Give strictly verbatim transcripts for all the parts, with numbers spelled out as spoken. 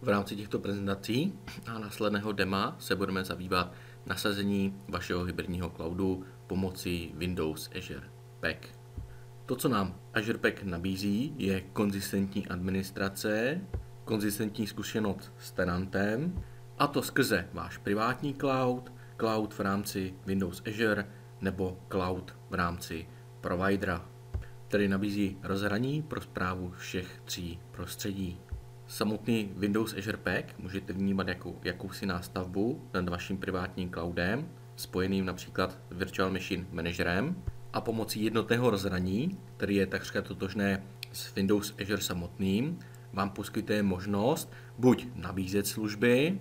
V rámci těchto prezentací a následného dema se budeme zabývat nasazení vašeho hybridního cloudu pomocí Windows Azure Pack. To, co nám Azure Pack nabízí, je konzistentní administrace, konzistentní zkušenost s tenantem, a to skrze váš privátní cloud, cloud v rámci Windows Azure nebo cloud v rámci providera, který nabízí rozhraní pro správu všech tří prostředí. Samotný Windows Azure Pack můžete vnímat jako jakousi nástavbu nad vaším privátním cloudem, spojeným například s Virtual Machine Managerem, a pomocí jednotného rozhraní, který je takřka totožné s Windows Azure samotným, vám poskytuje možnost buď nabízet služby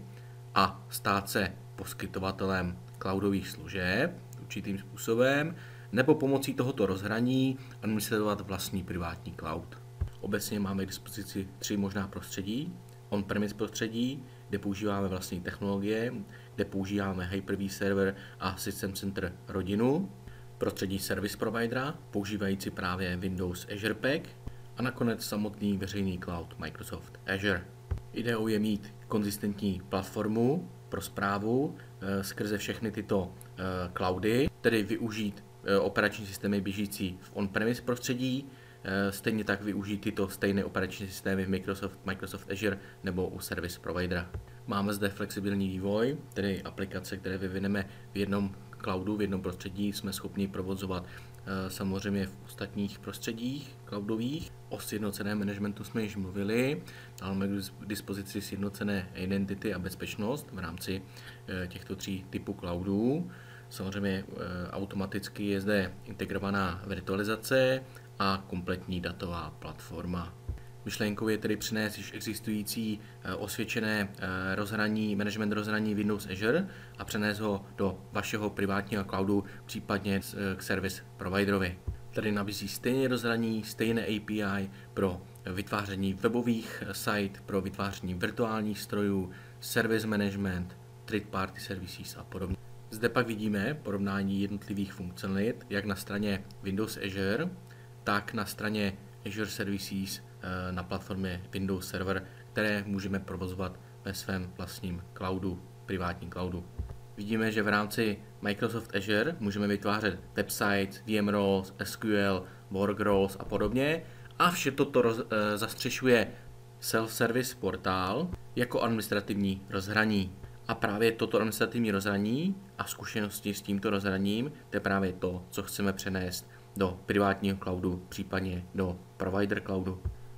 a stát se poskytovatelem cloudových služeb určitým způsobem, nebo pomocí tohoto rozhraní administrovat vlastní privátní cloud. Obecně máme k dispozici tři možná prostředí. On-premise prostředí, kde používáme vlastní technologie, kde používáme Hyper-V server a System Center rodinu, prostředí service providera, používající právě Windows Azure Pack, a nakonec samotný veřejný cloud Microsoft Azure. Ideou je mít konzistentní platformu pro správu e, skrze všechny tyto e, cloudy, tedy využít e, operační systémy běžící v on-premise prostředí, e, stejně tak využít tyto stejné operační systémy v Microsoft, Microsoft Azure nebo u service providera. Máme zde flexibilní vývoj, tedy aplikace, které vyvineme v jednom cloudu, v jednom prostředí, jsme schopni provozovat e, samozřejmě v ostatních prostředích cloudových. O sjednoceném managementu jsme již mluvili, máme k dispozici sjednocené identity a bezpečnost v rámci e, těchto tří typů cloudů. Samozřejmě e, automaticky je zde integrovaná virtualizace a kompletní datová platforma. Myšlenkou je tedy přinést již existující osvědčené rozhraní, management rozhraní Windows Azure a přenést ho do vašeho privátního cloudu, případně k service providerovi. Tady nabízí stejné rozhraní, stejné A P I pro vytváření webových site, pro vytváření virtuálních strojů, service management, third party services a podobně. Zde pak vidíme porovnání jednotlivých funkcionalit, jak na straně Windows Azure, tak na straně Azure Services na platformě Windows Server, které můžeme provozovat ve svém vlastním cloudu, privátním cloudu. Vidíme, že v rámci Microsoft Azure můžeme vytvářet websites, V M roles, S Q L, work roles a podobně, a vše toto roz, e, zastřešuje self-service portál jako administrativní rozhraní. A právě toto administrativní rozhraní a zkušenosti s tímto rozhraním, to je právě to, co chceme přenést do privátního cloudu, případně do provider cloudu.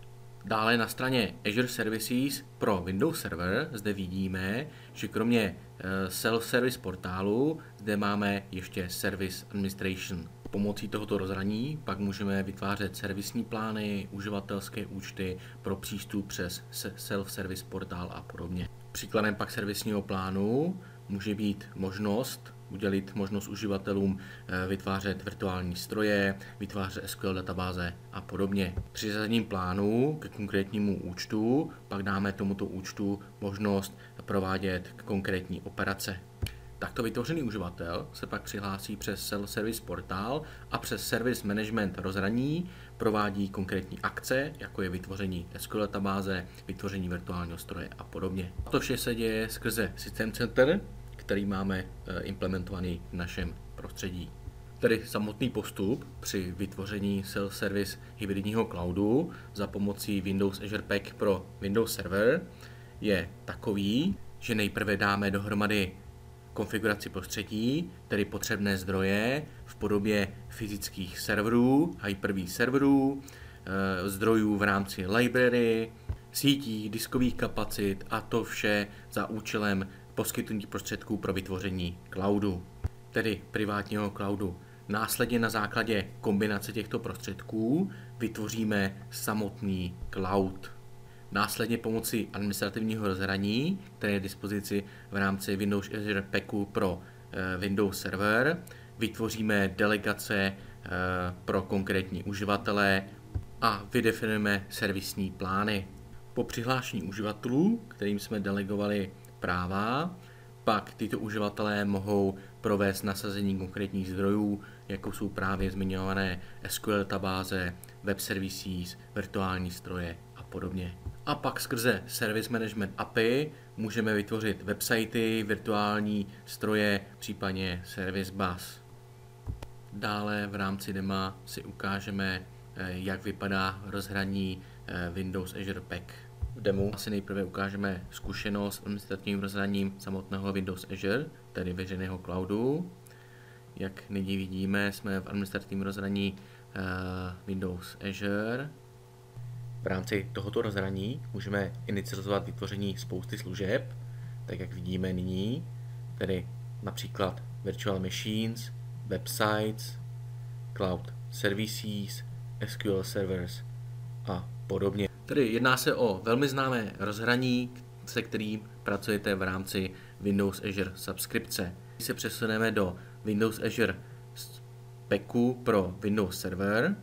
Dále na straně Azure Services pro Windows Server zde vidíme, že kromě self-service portálu zde máme ještě Service Administration. Pomocí tohoto rozhraní pak můžeme vytvářet servisní plány, uživatelské účty pro přístup přes self-service portál a podobně. Příkladem pak servisního plánu může být možnost udělit možnost uživatelům vytvářet virtuální stroje, vytvářet S Q L databáze a podobně. Při zařazení plánu ke konkrétnímu účtu pak dáme tomuto účtu možnost provádět konkrétní operace. Takto vytvořený uživatel se pak přihlásí přes self-service portál a přes service management rozhraní provádí konkrétní akce, jako je vytvoření S Q L databáze, vytvoření virtuálního stroje a podobně. To vše se děje skrze System Center, který máme implementovaný v našem prostředí. Tedy samotný postup při vytvoření self-service hybridního cloudu za pomocí Windows Azure Pack pro Windows Server je takový, že nejprve dáme dohromady konfiguraci prostředí, tedy potřebné zdroje v podobě fyzických serverů, Hyper-V serverů, zdrojů v rámci library, sítí, diskových kapacit, a to vše za účelem poskytnutí prostředků pro vytvoření cloudu, tedy privátního cloudu. Následně na základě kombinace těchto prostředků vytvoříme samotný cloud. Následně pomocí administrativního rozhraní, které je k dispozici v rámci Windows Azure Packu pro Windows Server, vytvoříme delegace pro konkrétní uživatele a vydefinujeme servisní plány. Po přihlášení uživatelů, kterým jsme delegovali práva, pak tyto uživatelé mohou provést nasazení konkrétních zdrojů, jako jsou právě zmiňované S Q L databáze, web services, virtuální stroje a podobně. A pak skrze Service Management A P I můžeme vytvořit websitey, virtuální stroje, případně Service Bus. Dále v rámci dema si ukážeme, jak vypadá rozhraní Windows Azure Pack. V demu asi nejprve ukážeme zkušenost s administrativním rozhraním samotného Windows Azure, tedy veřejného cloudu. Jak nyní vidíme, jsme v administrativním rozhraní Windows Azure. V rámci tohoto rozhraní můžeme inicializovat vytvoření spousty služeb, tak jak vidíme nyní, tedy například Virtual Machines, Websites, Cloud Services, S Q L Servers a podobně. Tedy jedná se o velmi známé rozhraní, se kterým pracujete v rámci Windows Azure subskripce. Když se přesuneme do Windows Azure Packu pro Windows Server,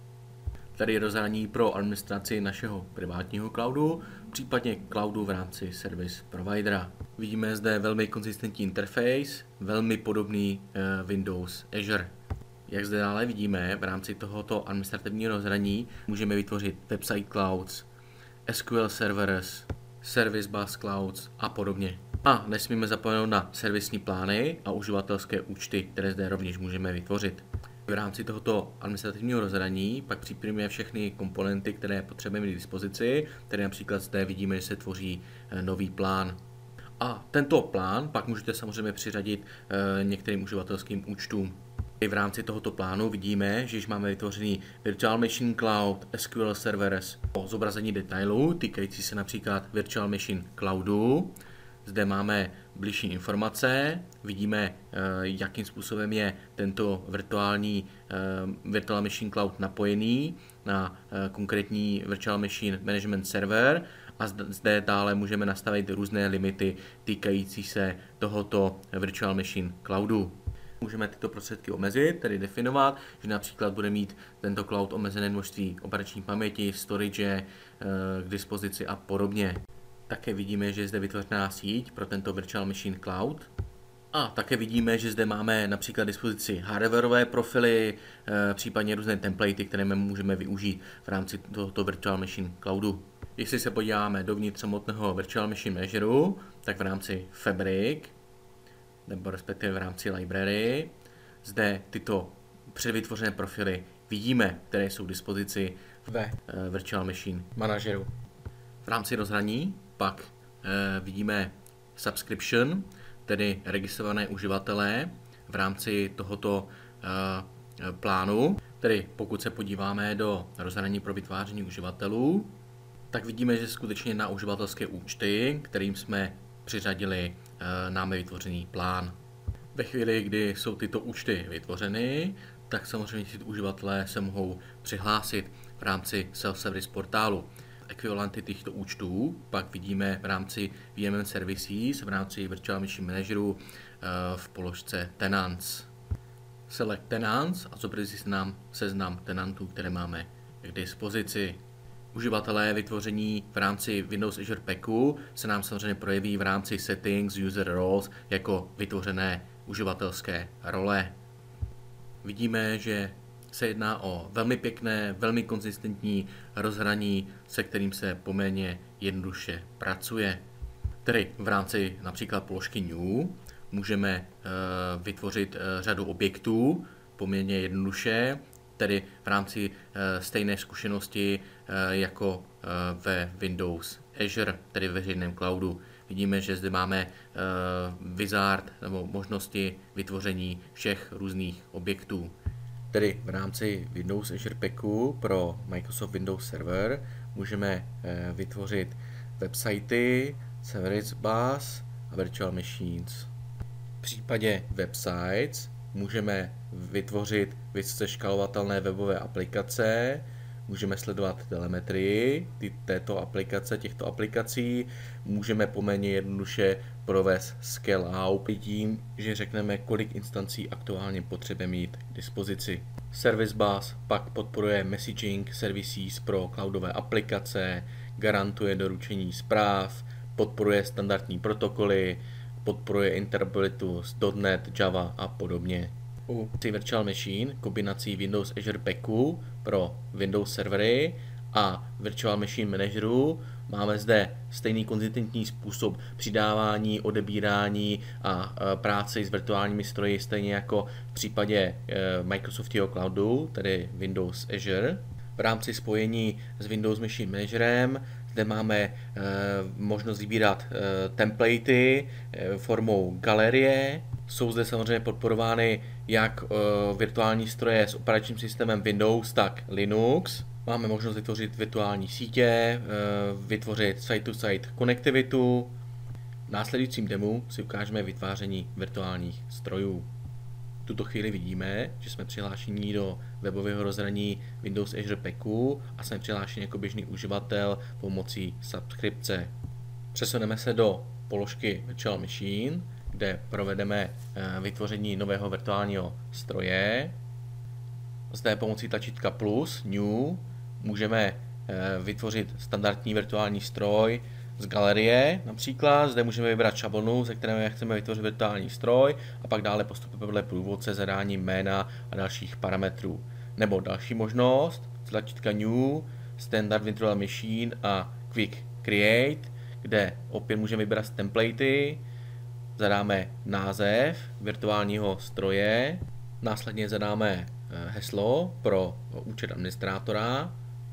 tady je rozhraní pro administraci našeho privátního cloudu, případně cloudu v rámci service providera. Vidíme zde velmi konzistentní interface, velmi podobný Windows Azure. Jak zde dále vidíme, v rámci tohoto administrativního rozhraní můžeme vytvořit website clouds, S Q L servers, service bus clouds a podobně. A nesmíme zapomenout na servisní plány a uživatelské účty, které zde rovněž můžeme vytvořit. V rámci tohoto administrativního rozhraní pak připravíme všechny komponenty, které potřebujeme mít k dispozici, tedy například zde vidíme, že se tvoří nový plán. A tento plán pak můžete samozřejmě přiřadit některým uživatelským účtům. V rámci tohoto plánu vidíme, že již máme vytvořený Virtual Machine Cloud, S Q L Servers o zobrazení detailů týkající se například Virtual Machine Cloudu. Zde máme bližší informace, vidíme, jakým způsobem je tento virtuální Virtual Machine Cloud napojený na konkrétní Virtual Machine Management Server a zde dále můžeme nastavit různé limity týkající se tohoto Virtual Machine Cloudu. Můžeme tyto prostředky omezit, tedy definovat, že například bude mít tento cloud omezené množství operační paměti, storage k dispozici a podobně. Také vidíme, že je zde vytvořená síť pro tento Virtual Machine Cloud. A také vidíme, že zde máme například dispozici hardwareové profily, případně různé templatey, které můžeme využít v rámci tohoto Virtual Machine Cloudu. Jestli se podíváme dovnitř samotného Virtual Machine Manageru, tak v rámci Fabric, nebo respektive v rámci library, zde tyto předvytvořené profily vidíme, které jsou k dispozici ve Virtual Machine Manageru. V rámci rozhraní pak eh, vidíme subscription, tedy registrované uživatelé v rámci tohoto eh, plánu. Tedy pokud se podíváme do rozhraní pro vytváření uživatelů, tak vidíme, že skutečně na uživatelské účty, kterým jsme přiřadili eh, námi vytvořený plán. Ve chvíli, kdy jsou tyto účty vytvořeny, tak samozřejmě ti uživatelé se mohou přihlásit v rámci self-service portálu. Ekvivalenty těchto účtů pak vidíme v rámci V M M Services, v rámci Virtual Machine Manageru v položce Tenants. Select Tenants a zobrazí se nám seznam tenantů, které máme k dispozici. Uživatelé vytvoření v rámci Windows Azure Packu se nám samozřejmě projeví v rámci Settings User Roles jako vytvořené uživatelské role. Vidíme, že se jedná o velmi pěkné, velmi konzistentní rozhraní, se kterým se poměrně jednoduše pracuje. Tedy v rámci například položky New můžeme e, vytvořit e, řadu objektů poměrně jednoduše, tedy v rámci e, stejné zkušenosti e, jako e, ve Windows Azure, tedy ve veřejném cloudu. Vidíme, že zde máme e, wizard nebo možnosti vytvoření všech různých objektů. Tedy v rámci Windows Azure Packu pro Microsoft Windows Server můžeme vytvořit websitey, Service Bus a Virtual Machines. V případě websites můžeme vytvořit vysoce škálovatelné webové aplikace, můžeme sledovat telemetrii této aplikace, těchto aplikací, můžeme poměrně jednoduše provést scale out tím, že řekneme, kolik instancí aktuálně potřebujeme mít k dispozici. Service Bus pak podporuje messaging services pro cloudové aplikace, garantuje doručení zpráv, podporuje standardní protokoly, podporuje interoperabilitu s .NET, Java a podobně. U Virtual Machine kombinací Windows Azure Packu pro Windows servery a Virtual Machine Manageru Máme zde stejný konzistentní způsob přidávání, odebírání a práci s virtuálními stroji, stejně jako v případě Microsoftského cloudu, tedy Windows Azure. V rámci spojení s Windows Machine Managerem zde máme e, možnost vybírat e, templatey e, formou galerie. Jsou zde samozřejmě podporovány jak e, virtuální stroje s operačním systémem Windows, tak Linux. Máme možnost vytvořit virtuální sítě, e, vytvořit site-to-site konektivitu. V následujícím demu si ukážeme vytváření virtuálních strojů. V tuto chvíli vidíme, že jsme přihlášeni do webového rozhraní Windows Azure Packu a jsme přihlášeni jako běžný uživatel pomocí subskripce. Přesuneme se do položky Virtual Machine, kde provedeme vytvoření nového virtuálního stroje. Zde pomocí tlačítka plus, New, můžeme vytvořit standardní virtuální stroj z galerie například. Zde můžeme vybrat šablonu, ze které chceme vytvořit virtuální stroj a pak dále postupovat podle průvodce zadání jména a dalších parametrů. Nebo další možnost, tlačítka New, Standard Virtual Machine a Quick Create, kde opět můžeme vybrat templatey, zadáme název virtuálního stroje, následně zadáme heslo pro účet administrátora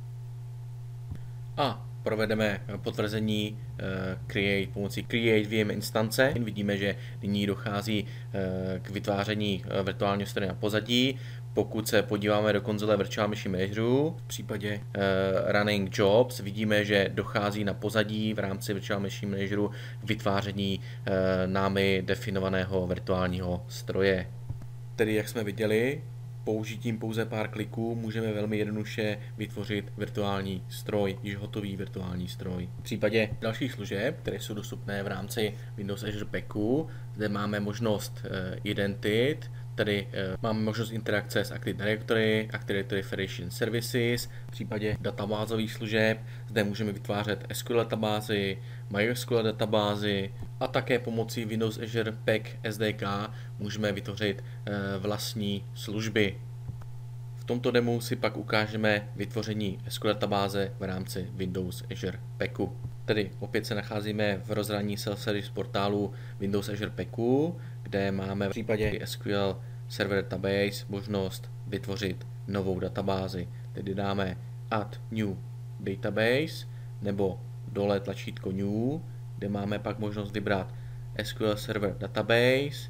a provedeme potvrzení create pomocí create V M instance. Vidíme, že nyní dochází k vytváření virtuálního stroje na pozadí. Pokud se podíváme do konzole Virtual Machine Manageru, v případě Running Jobs vidíme, že dochází na pozadí v rámci Virtual Machine Manageru k vytváření námi definovaného virtuálního stroje. Tedy, jak jsme viděli, použitím pouze pár kliků můžeme velmi jednoduše vytvořit virtuální stroj, již hotový virtuální stroj. V případě dalších služeb, které jsou dostupné v rámci Windows Azure Packu, zde máme možnost Identit, tedy máme možnost interakce s Active Directory, Active Directory Federation Services. V případě databázových služeb zde můžeme vytvářet S Q L databázy, MySQL databázy a také pomocí Windows Azure Pack S D K můžeme vytvořit vlastní služby. V tomto demu si pak ukážeme vytvoření S Q L databáze v rámci Windows Azure Packu. Tedy opět se nacházíme v rozhraní self-service portálu Windows Azure Packu, kde máme v případě S Q L Server Database možnost vytvořit novou databázi. Tedy dáme Add New Database nebo dole tlačítko New, kde máme pak možnost vybrat S Q L Server Database,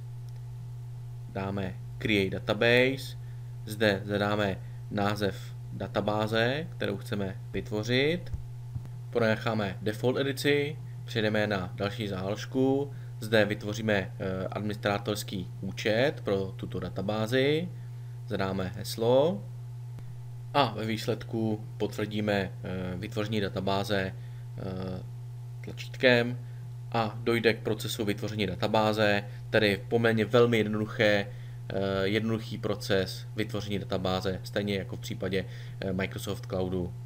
dáme Create Database, zde zadáme název databáze, kterou chceme vytvořit, ponecháme default edici, přejdeme na další záložku, zde vytvoříme administrátorský účet pro tuto databázi, zadáme heslo a ve výsledku potvrdíme vytvoření databáze tlačítkem a dojde k procesu vytvoření databáze, tedy poměrně velmi jednoduché, jednoduchý proces vytvoření databáze, stejně jako v případě Microsoft Cloudu.